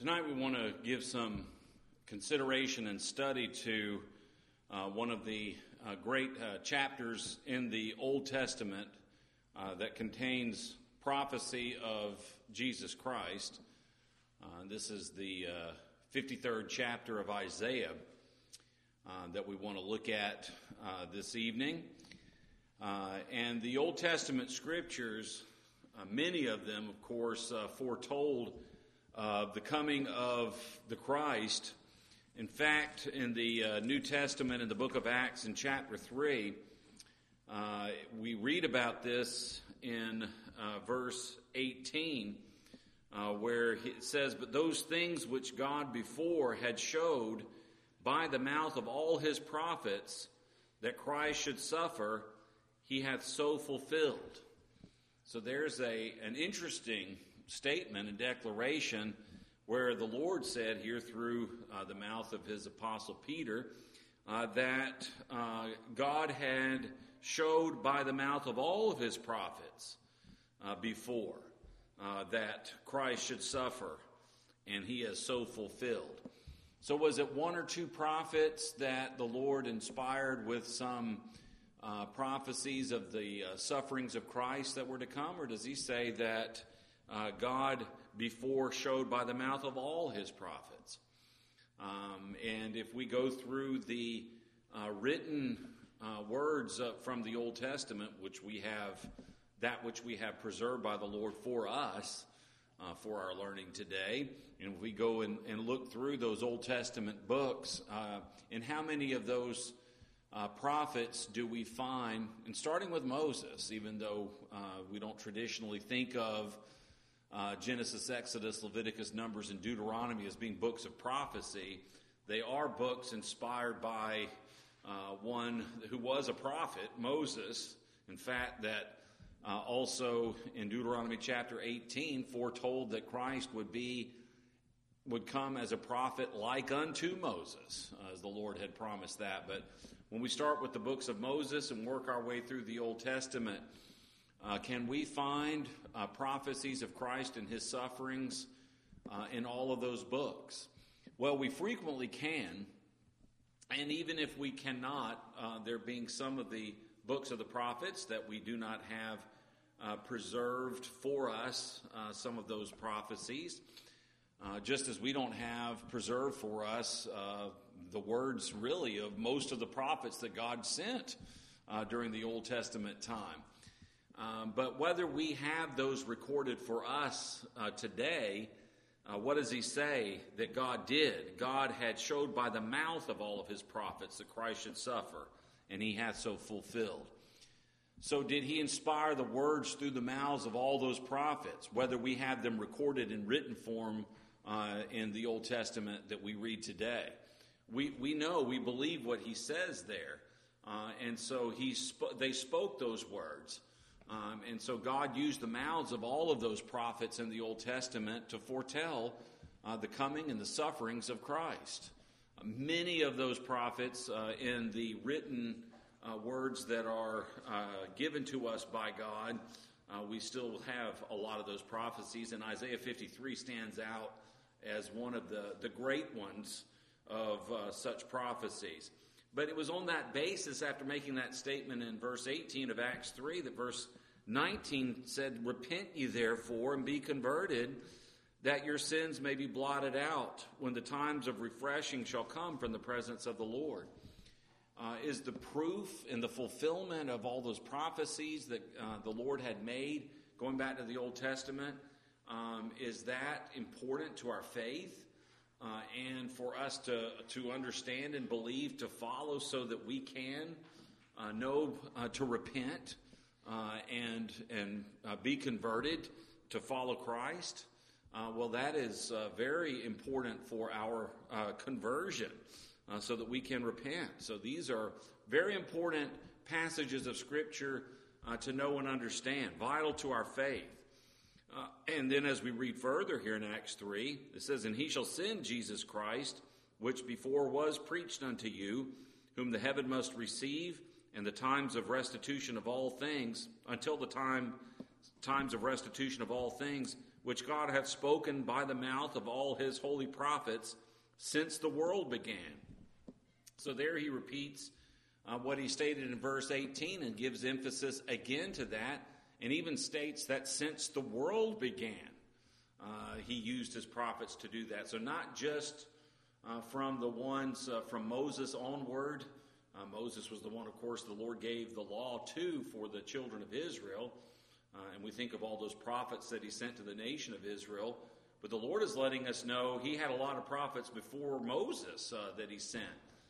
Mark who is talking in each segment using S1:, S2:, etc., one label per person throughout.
S1: Tonight we want to give some consideration and study to one of the great chapters in the Old Testament that contains prophecy of Jesus Christ. This is the 53rd chapter of Isaiah that we want to look at this evening. And the Old Testament scriptures, many of them, of course, foretold the coming of the Christ. In fact, in the New Testament, in the book of Acts, in chapter 3, we read about this in verse 18, where it says, "But those things which God before had showed by the mouth of all his prophets that Christ should suffer, he hath so fulfilled." So there's an interesting statement and declaration where the Lord said here through the mouth of his apostle Peter that God had showed by the mouth of all of his prophets before that Christ should suffer, and he has so fulfilled. So was it one or two prophets that the Lord inspired with some prophecies of the sufferings of Christ that were to come, or does he say that God before showed by the mouth of all his prophets? And if we go through the written words from the Old Testament, which we have preserved by the Lord for us, for our learning today, and if we go and look through those Old Testament books, and how many of those prophets do we find, and starting with Moses, even though we don't traditionally think of Genesis, Exodus, Leviticus, Numbers, and Deuteronomy as being books of prophecy, they are books inspired by one who was a prophet, Moses. In fact, that also in Deuteronomy chapter 18 foretold that Christ would come as a prophet like unto Moses, as the Lord had promised that. But when we start with the books of Moses and work our way through the Old Testament, can we find prophecies of Christ and his sufferings in all of those books? Well, we frequently can, and even if we cannot, there being some of the books of the prophets that we do not have preserved for us, some of those prophecies, just as we don't have preserved for us the words really of most of the prophets that God sent during the Old Testament time. But whether we have those recorded for us today, what does he say that God did? God had showed by the mouth of all of his prophets that Christ should suffer, and he hath so fulfilled. So did he inspire the words through the mouths of all those prophets, whether we have them recorded in written form in the Old Testament that we read today? We know, we believe what he says there. And so they spoke those words. And so God used the mouths of all of those prophets in the Old Testament to foretell the coming and the sufferings of Christ. Many of those prophets in the written words that are given to us by God, we still have a lot of those prophecies, and Isaiah 53 stands out as one of the great ones of such prophecies. But it was on that basis, after making that statement in verse 18 of Acts 3, that verse 19 said, "Repent ye therefore and be converted, that your sins may be blotted out when the times of refreshing shall come from the presence of the Lord." Is the proof and the fulfillment of all those prophecies that the Lord had made, going back to the Old Testament, is that important to our faith? And for us to understand and believe, to follow, so that we can know to repent and be converted to follow Christ? Well, that is very important for our conversion, so that we can repent. So these are very important passages of Scripture to know and understand, vital to our faith. And then as we read further here in Acts 3, it says, "And he shall send Jesus Christ, which before was preached unto you, whom the heaven must receive, and the times of restitution of all things, until the times of restitution of all things which God hath spoken by the mouth of all his holy prophets since the world began. So there he repeats what he stated in verse 18 and gives emphasis again to that, and even states that since the world began, he used his prophets to do that. So not just from the ones from Moses onward. Moses was the one, of course, the Lord gave the law to for the children of Israel. And we think of all those prophets that he sent to the nation of Israel. But the Lord is letting us know he had a lot of prophets before Moses that he sent.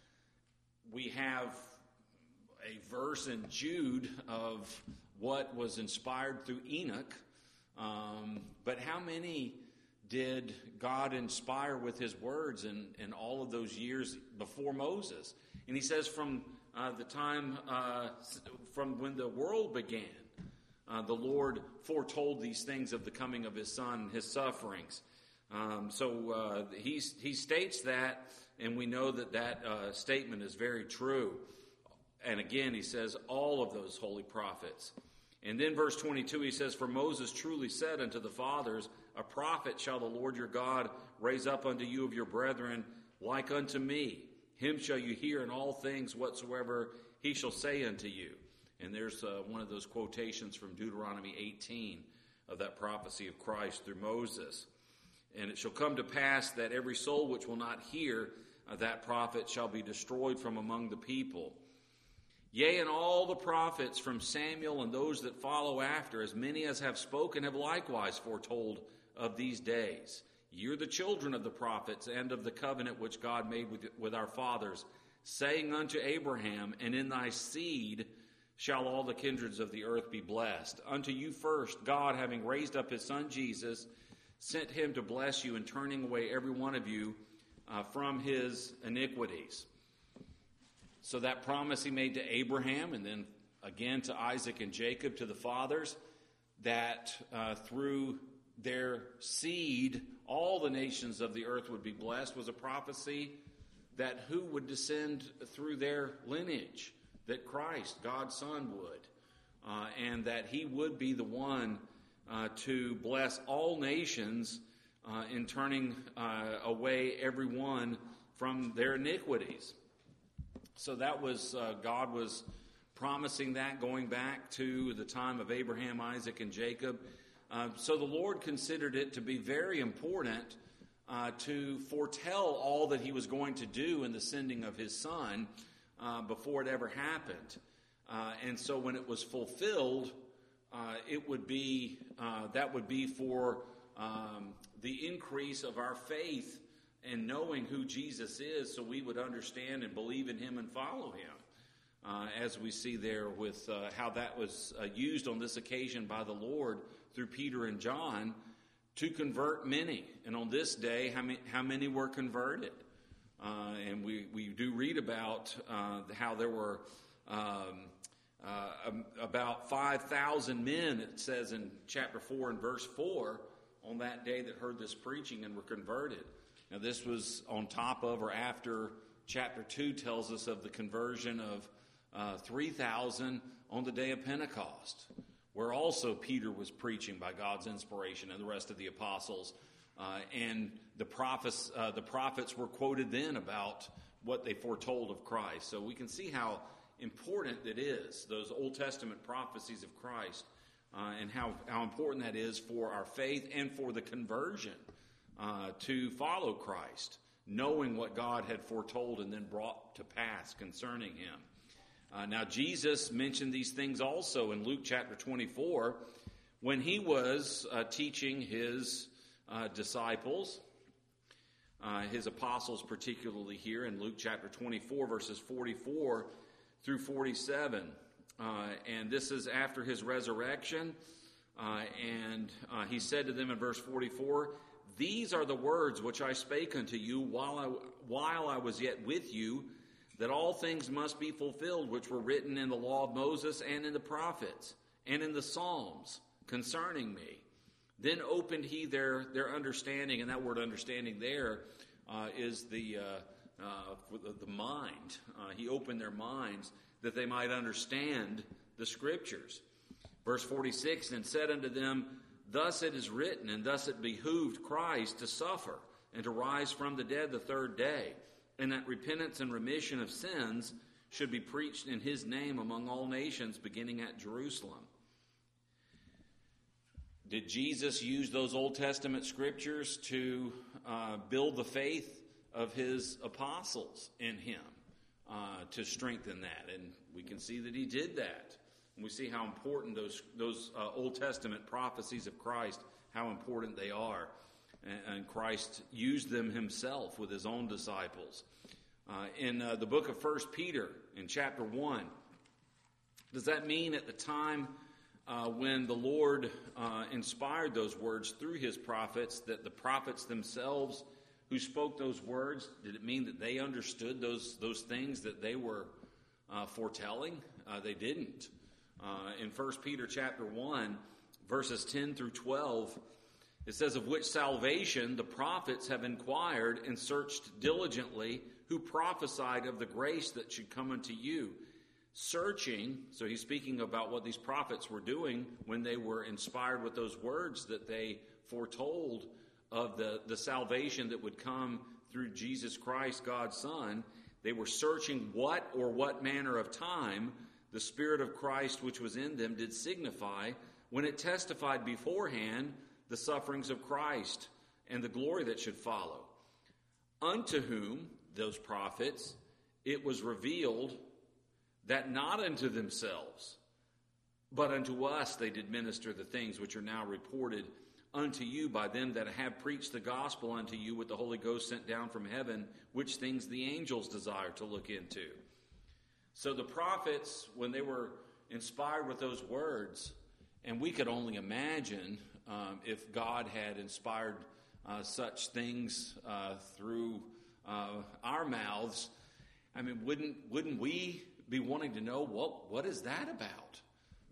S1: We have a verse in Jude of what was inspired through Enoch. But how many did God inspire with his words in all of those years before Moses? And he says from the time, from when the world began, the Lord foretold these things of the coming of his Son, his sufferings. So he states that, and we know that statement is very true. And again, he says all of those holy prophets. And then verse 22, he says, For Moses truly said unto the fathers, A prophet shall the Lord your God raise up unto you of your brethren, like unto me. Him shall you hear in all things whatsoever he shall say unto you. And there's one of those quotations from Deuteronomy 18 of that prophecy of Christ through Moses. And it shall come to pass that every soul which will not hear that prophet shall be destroyed from among the people. Yea, and all the prophets from Samuel and those that follow after, as many as have spoken, have likewise foretold of these days. Ye are the children of the prophets and of the covenant which God made with our fathers, saying unto Abraham, And in thy seed shall all the kindreds of the earth be blessed. Unto you first, God, having raised up his Son Jesus, sent him to bless you in turning away every one of you from his iniquities. So that promise he made to Abraham, and then again to Isaac and Jacob, to the fathers, that through their seed all the nations of the earth would be blessed, was a prophecy that who would descend through their lineage, that Christ, God's Son, would, and that he would be the one to bless all nations in turning away everyone from their iniquities. So that was, God was promising that going back to the time of Abraham, Isaac, and Jacob. So the Lord considered it to be very important to foretell all that he was going to do in the sending of his Son before it ever happened. And so when it was fulfilled, it would be that would be for the increase of our faith and knowing who Jesus is, so we would understand and believe in him and follow him. As we see there with how that was used on this occasion by the Lord through Peter and John to convert many. And on this day, how many were converted? And we do read about how there were about 5,000 men, it says in chapter 4 and verse 4, on that day that heard this preaching and were converted. Now this was on top of or after chapter 2 tells us of the conversion of 3,000 on the day of Pentecost, where also Peter was preaching by God's inspiration and the rest of the apostles. And the prophets were quoted then about what they foretold of Christ. So we can see how important it is, those Old Testament prophecies of Christ, and how important that is for our faith and for the conversion to follow Christ, knowing what God had foretold and then brought to pass concerning him. Now, Jesus mentioned these things also in Luke chapter 24 when he was teaching his disciples, his apostles particularly here in Luke chapter 24, verses 44 through 47. And this is after his resurrection. And he said to them in verse 44, These are the words which I spake unto you while I was yet with you, that all things must be fulfilled which were written in the law of Moses and in the prophets and in the Psalms concerning me. Then opened he their understanding, and that word understanding there is the mind. He opened their minds that they might understand the Scriptures. Verse 46, And said unto them, Thus it is written, and thus it behooved Christ to suffer and to rise from the dead the third day, and that repentance and remission of sins should be preached in his name among all nations, beginning at Jerusalem. Did Jesus use those Old Testament scriptures to build the faith of his apostles in him, to strengthen that? And we can see that he did that. And we see how important those Old Testament prophecies of Christ, how important they are. And Christ used them himself with his own disciples. In the book of 1 Peter, in chapter 1, does that mean at the time when the Lord inspired those words through his prophets, that the prophets themselves who spoke those words, did it mean that they understood those things that they were foretelling? They didn't. In 1 Peter chapter 1, verses 10 through 12, it says, "Of which salvation the prophets have inquired and searched diligently, who prophesied of the grace that should come unto you. Searching," so he's speaking about what these prophets were doing when they were inspired with those words that they foretold of the salvation that would come through Jesus Christ, God's Son. They were searching what manner of time the Spirit of Christ which was in them did signify, when it testified beforehand the sufferings of Christ and the glory that should follow. Unto whom, those prophets, it was revealed that not unto themselves, but unto us they did minister the things which are now reported unto you by them that have preached the gospel unto you with the Holy Ghost sent down from heaven, which things the angels desire to look into. So the prophets, when they were inspired with those words, and we could only imagine if God had inspired such things through our mouths, I mean, wouldn't we be wanting to know what is that about?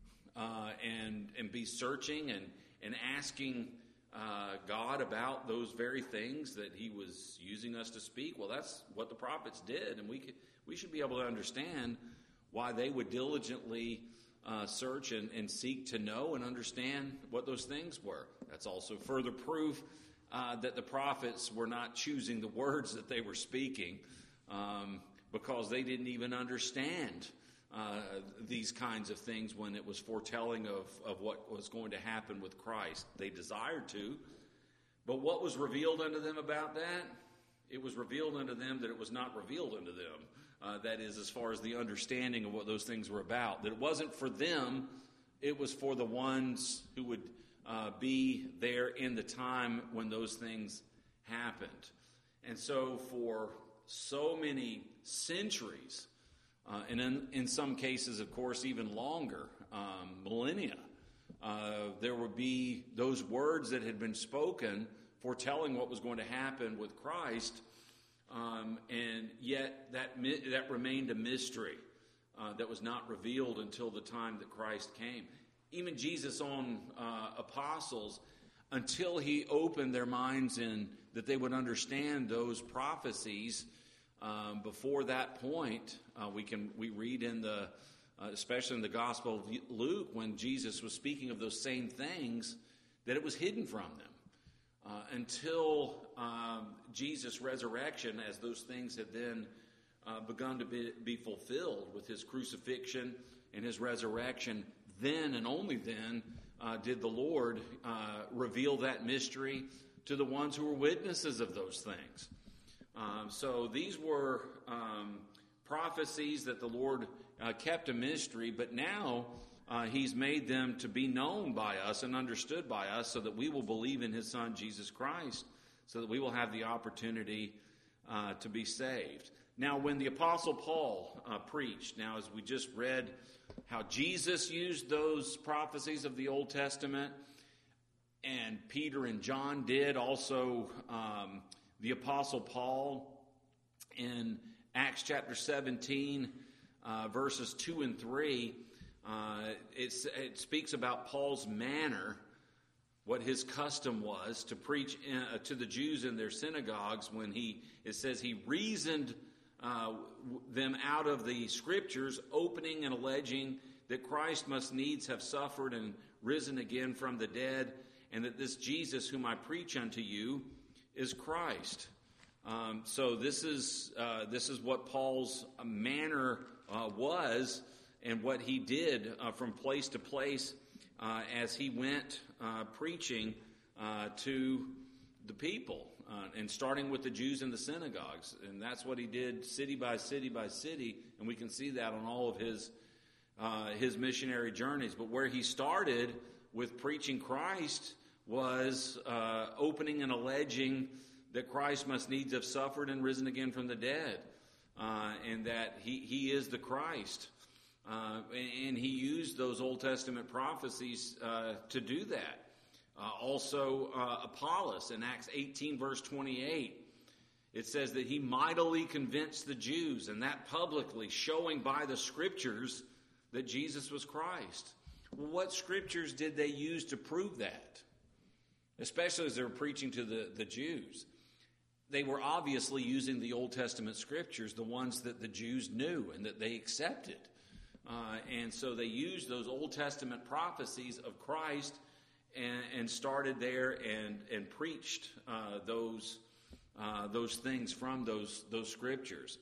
S1: And be searching and asking God about those very things that he was using us to speak? Well, that's what the prophets did, and we should be able to understand why they would diligently search and seek to know and understand what those things were. That's also further proof that the prophets were not choosing the words that they were speaking because they didn't even understand these kinds of things when it was foretelling of what was going to happen with Christ. They desired to, but what was revealed unto them about that? It was revealed unto them that it was not revealed unto them. That is, as far as the understanding of what those things were about. That it wasn't for them, it was for the ones who would be there in the time when those things happened. And so for so many centuries, and in some cases, of course, even longer, millennia, there would be those words that had been spoken foretelling what was going to happen with Christ, and yet that remained a mystery that was not revealed until the time that Christ came. Even Jesus' own apostles, until he opened their minds in that they would understand those prophecies, before that point, we read in especially in the Gospel of Luke, when Jesus was speaking of those same things, that it was hidden from them until Jesus' resurrection, as those things had then begun to be fulfilled with his crucifixion and his resurrection. Then and only then did the Lord reveal that mystery to the ones who were witnesses of those things. So these were prophecies that the Lord kept a mystery, but now he's made them to be known by us and understood by us so that we will believe in his Son, Jesus Christ, so that we will have the opportunity to be saved. Now, when the Apostle Paul preached, now as we just read how Jesus used those prophecies of the Old Testament, and Peter and John did, also the Apostle Paul in Acts chapter 17, verses 2 and 3, it speaks about Paul's manner, what his custom was to preach to the Jews in their synagogues when it says he reasoned them out of the scriptures, opening and alleging that Christ must needs have suffered and risen again from the dead, and that this Jesus whom I preach unto you is Christ. So this is what Paul's manner was, and what he did from place to place as he went preaching to the people, and starting with the Jews in the synagogues. And that's what he did city by city by city, and we can see that on all of his missionary journeys. But where he started with preaching Christ was opening and alleging that Christ must needs have suffered and risen again from the dead, and that he is the Christ. And he used those Old Testament prophecies to do that. Also, Apollos in Acts 18, verse 28, it says that he mightily convinced the Jews, and that publicly, showing by the Scriptures that Jesus was Christ. Well, what Scriptures did they use to prove that? Especially as they were preaching to the Jews. They were obviously using the Old Testament Scriptures, the ones that the Jews knew and that they accepted. And so they used those Old Testament prophecies of Christ and started there and preached those things from those Scriptures.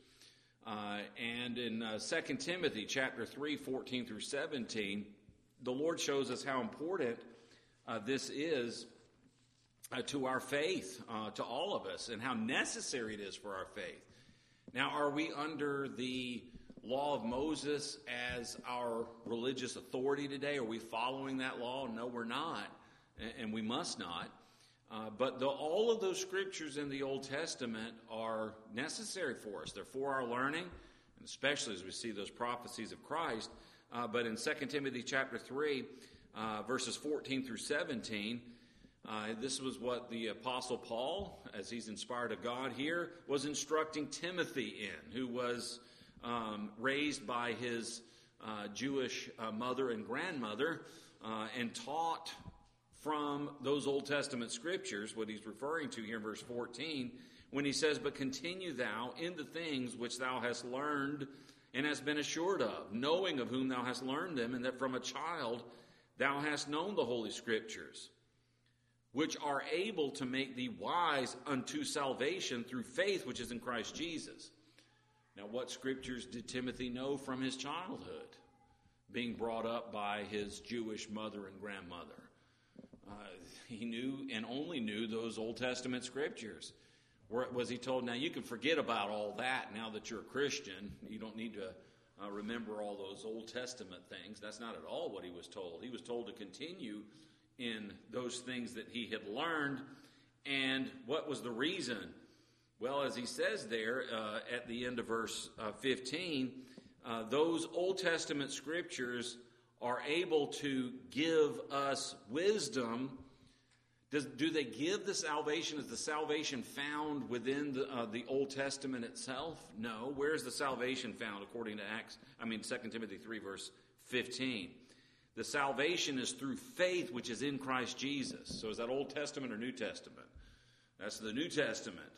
S1: And in 2 Timothy chapter 3, 14 through 17, the Lord shows us how important this is to our faith, to all of us, and how necessary it is for our faith. Now, are we under the law of Moses as our religious authority today? Are we following that law? No, we're not, and we must not. But all of those Scriptures in the Old Testament are necessary for us. They're for our learning, and especially as we see those prophecies of Christ. But in 2 Timothy chapter 3, verses 14 through 17, this was what the Apostle Paul, as he's inspired of God here, was instructing Timothy in, who was raised by his Jewish mother and grandmother, and taught from those Old Testament Scriptures, what he's referring to here in verse 14, when he says, "But continue thou in the things which thou hast learned and hast been assured of, knowing of whom thou hast learned them, and that from a child thou hast known the Holy Scriptures, which are able to make thee wise unto salvation through faith which is in Christ Jesus." Now, what Scriptures did Timothy know from his childhood, being brought up by his Jewish mother and grandmother? He knew and only knew those Old Testament Scriptures. Was he told, now you can forget about all that now that you're a Christian? You don't need to remember all those Old Testament things. That's not at all what he was told. He was told to continue in those things that he had learned. And what was the reason? Well, as he says there at the end of verse 15, those Old Testament Scriptures are able to give us wisdom. Do they give the salvation? Is the salvation found within the Old Testament itself? No. Where is the salvation found according to 2 Timothy 3, verse 15? The salvation is through faith which is in Christ Jesus. So is that Old Testament or New Testament? That's the New Testament.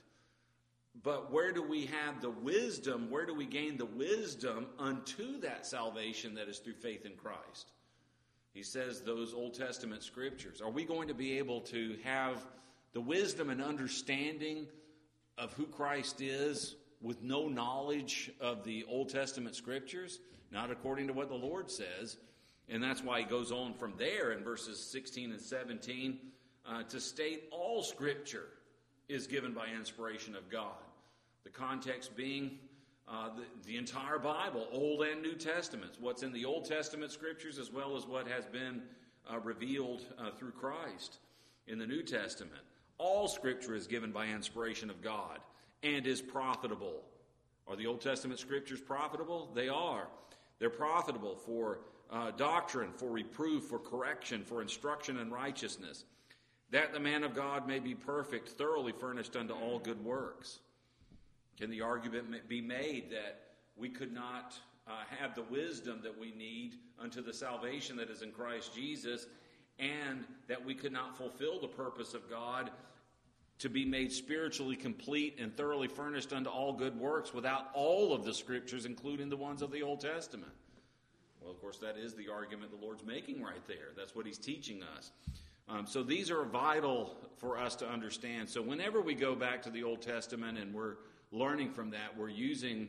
S1: But where do we have the wisdom? Where do we gain the wisdom unto that salvation that is through faith in Christ? He says those Old Testament Scriptures. Are we going to be able to have the wisdom and understanding of who Christ is with no knowledge of the Old Testament Scriptures? Not according to what the Lord says. And that's why he goes on from there in verses 16 and 17 to state all Scripture is given by inspiration of God. The context being the entire Bible, Old and New Testaments, what's in the Old Testament Scriptures as well as what has been revealed through Christ in the New Testament. All Scripture is given by inspiration of God and is profitable. Are the Old Testament Scriptures profitable? They are. They're profitable for doctrine, for reproof, for correction, for instruction in righteousness, that the man of God may be perfect, thoroughly furnished unto all good works. Can the argument be made that we could not have the wisdom that we need unto the salvation that is in Christ Jesus, and that we could not fulfill the purpose of God to be made spiritually complete and thoroughly furnished unto all good works without all of the Scriptures, including the ones of the Old Testament? Well, of course, that is the argument the Lord's making right there. That's what he's teaching us. So these are vital for us to understand. So whenever we go back to the Old Testament and we're learning from that, we're using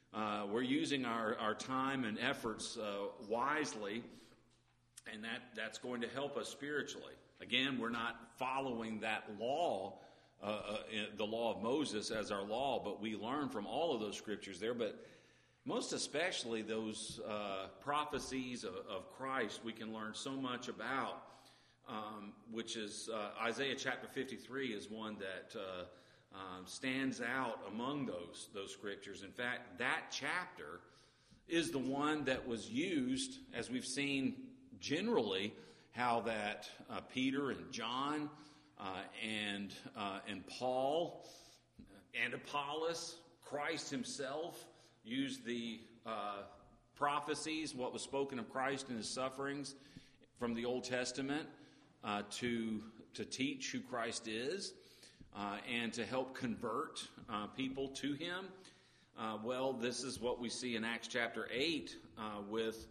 S1: our time and efforts wisely, and that's going to help us spiritually. Again, we're not following that law, the law of Moses as our law, but we learn from all of those scriptures there. But most especially those prophecies of Christ, we can learn so much about, which is Isaiah chapter 53 is one that stands out among those scriptures. In fact, that chapter is the one that was used, as we've seen generally, how that Peter and John and Paul and Apollos, Christ himself, used the prophecies, what was spoken of Christ and his sufferings from the Old Testament to teach who Christ is and to help convert people to him. Well, this is what we see in Acts chapter 8 with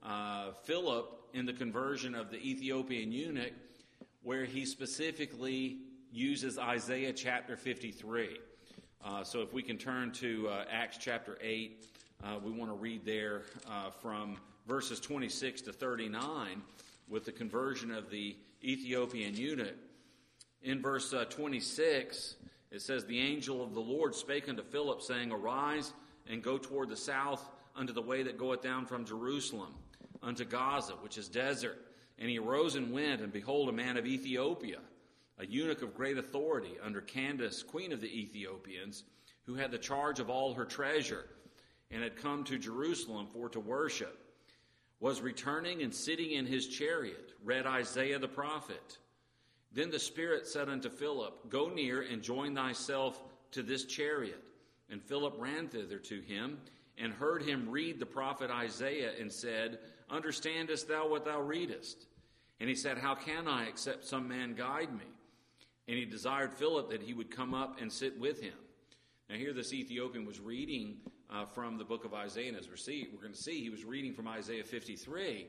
S1: Philip in the conversion of the Ethiopian eunuch, where he specifically uses Isaiah chapter 53. So if we can turn to Acts chapter 8, we want to read there from verses 26 to 39 with the conversion of the Ethiopian eunuch. In verse 26, it says, "The angel of the Lord spake unto Philip, saying, Arise, and go toward the south unto the way that goeth down from Jerusalem unto Gaza, which is desert. And he arose and went, and behold, a man of Ethiopia, a eunuch of great authority, under Candace, queen of the Ethiopians, who had the charge of all her treasure, and had come to Jerusalem for to worship, was returning and sitting in his chariot, read Isaiah the prophet. Then the Spirit said unto Philip, Go near and join thyself to this chariot. And Philip ran thither to him, and heard him read the prophet Isaiah, and said, Understandest thou what thou readest? And he said, How can I, except some man guide me? And he desired Philip that he would come up and sit with him. Now here this Ethiopian was reading from the book of Isaiah, and as we're going to see, he was reading from Isaiah 53.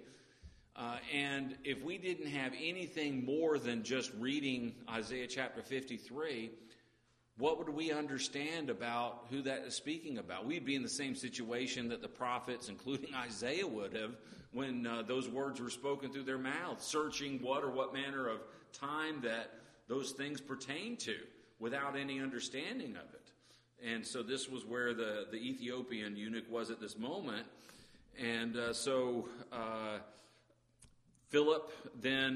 S1: And if we didn't have anything more than just reading Isaiah chapter 53, what would we understand about who that is speaking about? We'd be in the same situation that the prophets, including Isaiah, would have when those words were spoken through their mouths, searching what manner of time that those things pertain to without any understanding of it. And so this was where the Ethiopian eunuch was at this moment. And so Philip then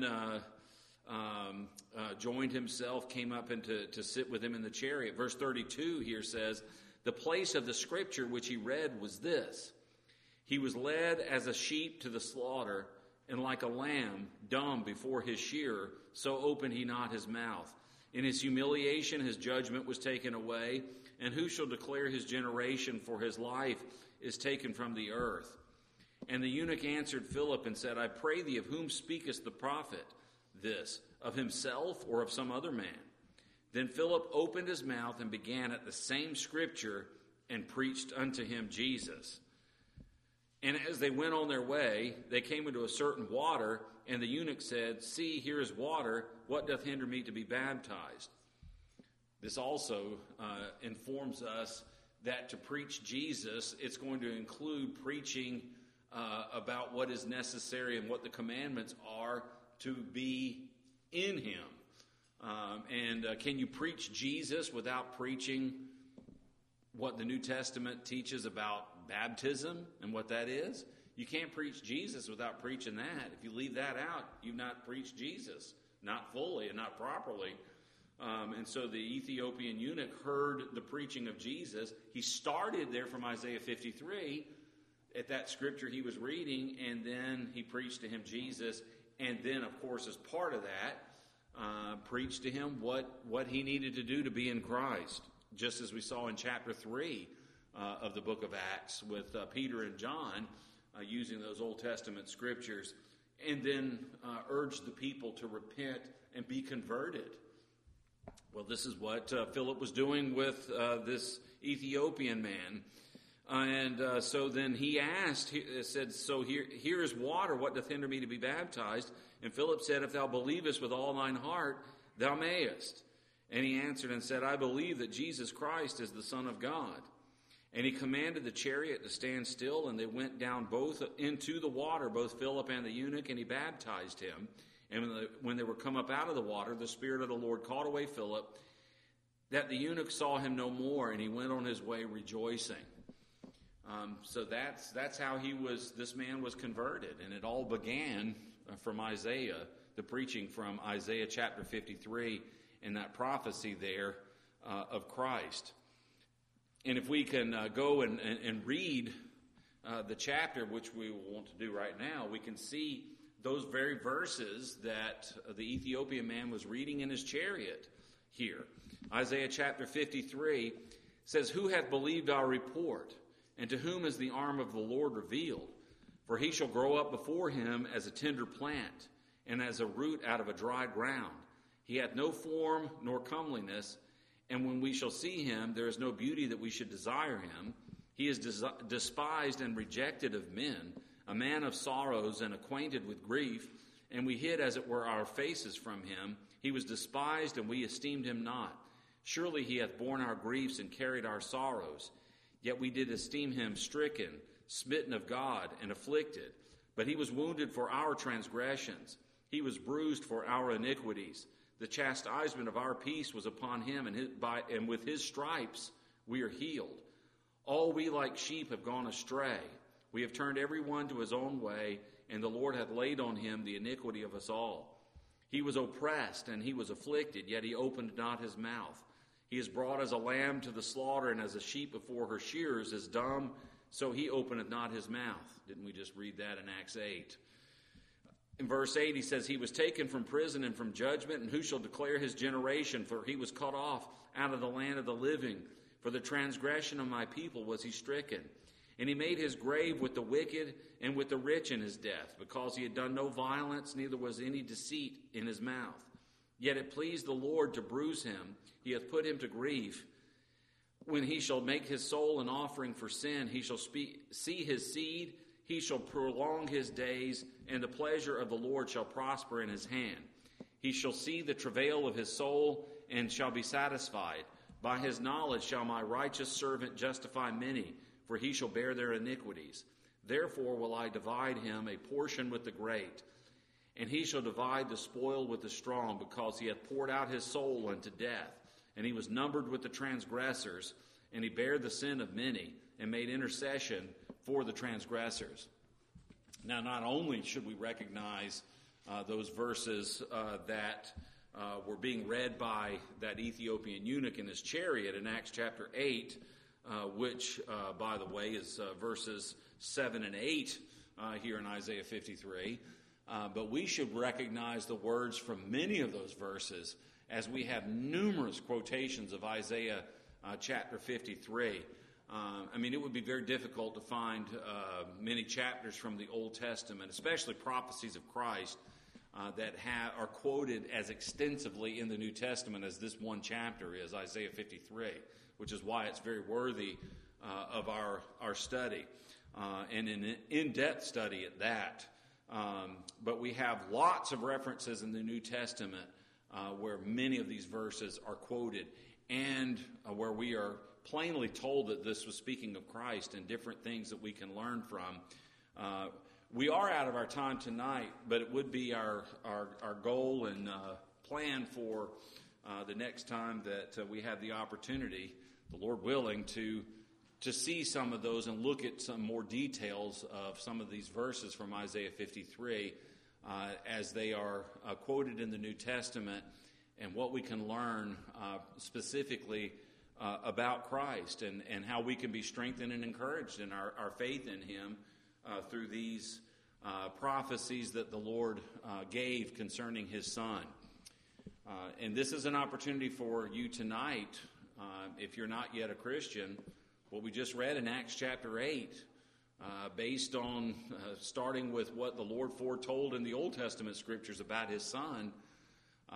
S1: joined himself, came up and to sit with him in the chariot. Verse 32 here says, The place of the scripture which he read was this: He was led as a sheep to the slaughter, and like a lamb dumb before his shearer, so opened he not his mouth. In his humiliation his judgment was taken away, and who shall declare his generation? For his life is taken from the earth. And the eunuch answered Philip and said, I pray thee, of whom speaketh the prophet this? Of himself or of some other man? Then Philip opened his mouth and began at the same scripture and preached unto him Jesus. And as they went on their way, they came into a certain water, and the eunuch said, See, here is water. What doth hinder me to be baptized? This also informs us that to preach Jesus, it's going to include preaching about what is necessary and what the commandments are to be in him. Can you preach Jesus without preaching what the New Testament teaches about baptism and what that is? You can't preach Jesus without preaching that. If you leave that out, you've not preached Jesus, not fully and not properly. And so the Ethiopian eunuch heard the preaching of Jesus. He started there from Isaiah 53 at that scripture he was reading, and then he preached to him Jesus. And then, of course, as part of that, preached to him what he needed to do to be in Christ, just as we saw in chapter 3 of the book of Acts with Peter and John using those Old Testament scriptures, and then urged the people to repent and be converted. Well, this is what Philip was doing with this Ethiopian man. So then he asked, said, so here is water, what doth hinder me to be baptized? And Philip said, if thou believest with all thine heart, thou mayest. And he answered and said, I believe that Jesus Christ is the Son of God. And he commanded the chariot to stand still, and they went down both into the water, both Philip and the eunuch, and he baptized him. And when they were come up out of the water, the Spirit of the Lord called away Philip, that the eunuch saw him no more, and he went on his way rejoicing. So that's how this man was converted. And it all began from Isaiah, the preaching from Isaiah chapter 53, and that prophecy there of Christ. And if we can go and read the chapter, which we want to do right now, we can see those very verses that the Ethiopian man was reading in his chariot here. Isaiah chapter 53 says, Who hath believed our report? And to whom is the arm of the Lord revealed? For he shall grow up before him as a tender plant, and as a root out of a dry ground. He hath no form nor comeliness, and when we shall see him, there is no beauty that we should desire him. He is despised and rejected of men, a man of sorrows and acquainted with grief, and we hid, as it were, our faces from him. He was despised, and we esteemed him not. Surely he hath borne our griefs and carried our sorrows. Yet we did esteem him stricken, smitten of God, and afflicted. But he was wounded for our transgressions. He was bruised for our iniquities. The chastisement of our peace was upon him, and with his stripes we are healed. All we like sheep have gone astray. We have turned every one to his own way, and the Lord hath laid on him the iniquity of us all. He was oppressed, and he was afflicted, yet he opened not his mouth. He is brought as a lamb to the slaughter, and as a sheep before her shearers is dumb, so he openeth not his mouth. Didn't we just read that in Acts 8? In verse 8 he says, He was taken from prison and from judgment, and who shall declare his generation? For he was cut off out of the land of the living. For the transgression of my people was he stricken. And he made his grave with the wicked and with the rich in his death, because he had done no violence, neither was any deceit in his mouth. Yet it pleased the Lord to bruise him. He hath put him to grief. When he shall make his soul an offering for sin, he shall see his seed. He shall prolong his days, and the pleasure of the Lord shall prosper in his hand. He shall see the travail of his soul, and shall be satisfied. By his knowledge shall my righteous servant justify many, for he shall bear their iniquities. Therefore will I divide him a portion with the great, and he shall divide the spoil with the strong, because he hath poured out his soul unto death. And he was numbered with the transgressors, and he bare the sin of many, and made intercession for the transgressors. Now, not only should we recognize those verses that were being read by that Ethiopian eunuch in his chariot in Acts chapter 8, which, by the way, is verses 7 and 8 here in Isaiah 53, but we should recognize the words from many of those verses, as we have numerous quotations of Isaiah chapter 53. It would be very difficult to find many chapters from the Old Testament, especially prophecies of Christ, that are quoted as extensively in the New Testament as this one chapter is, Isaiah 53, which is why it's very worthy of our study, and an in-depth study at that. But we have lots of references in the New Testament where many of these verses are quoted, and where we are plainly told that this was speaking of Christ, and different things that we can learn from. We are out of our time tonight, but it would be our goal and plan for the next time that we have the opportunity, the Lord willing, to see some of those and look at some more details of some of these verses from Isaiah 53 as they are quoted in the New Testament, and what we can learn specifically about Christ, and how we can be strengthened and encouraged in our faith in Him through these prophecies that the Lord gave concerning His Son. And this is an opportunity for you tonight, if you're not yet a Christian, what we just read in Acts chapter 8, based on starting with what the Lord foretold in the Old Testament scriptures about His Son.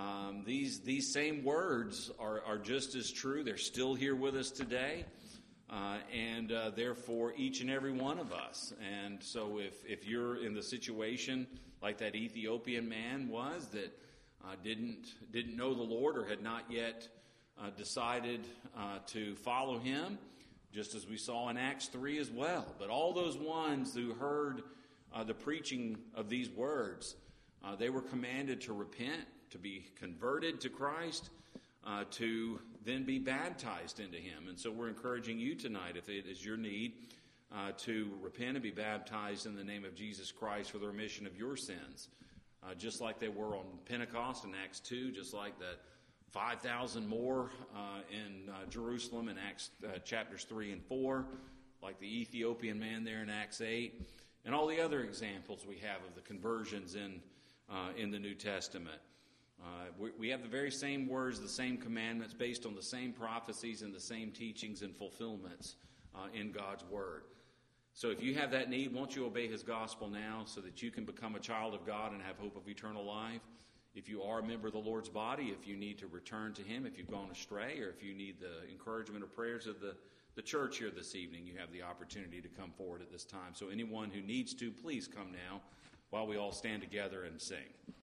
S1: These same words are just as true. They're still here with us today. and therefore each and every one of us. And so if you're in the situation like that Ethiopian man was that didn't know the Lord or had not yet decided to follow him, just as we saw in Acts 3 as well. But all those ones who heard the preaching of these words, they were commanded to repent, to be converted to Christ, to then be baptized into him. And so we're encouraging you tonight, if it is your need, to repent and be baptized in the name of Jesus Christ for the remission of your sins. Just like they were on Pentecost in Acts 2, just like that 5,000 more in Jerusalem in Acts chapters 3 and 4, like the Ethiopian man there in Acts 8, and all the other examples we have of the conversions in the New Testament. We have the very same words, the same commandments, based on the same prophecies and the same teachings and fulfillments in God's Word. So if you have that need, won't you obey his gospel now so that you can become a child of God and have hope of eternal life? If you are a member of the Lord's body, if you need to return to him, if you've gone astray, or if you need the encouragement or prayers of the church here this evening, you have the opportunity to come forward at this time. So anyone who needs to, please come now while we all stand together and sing.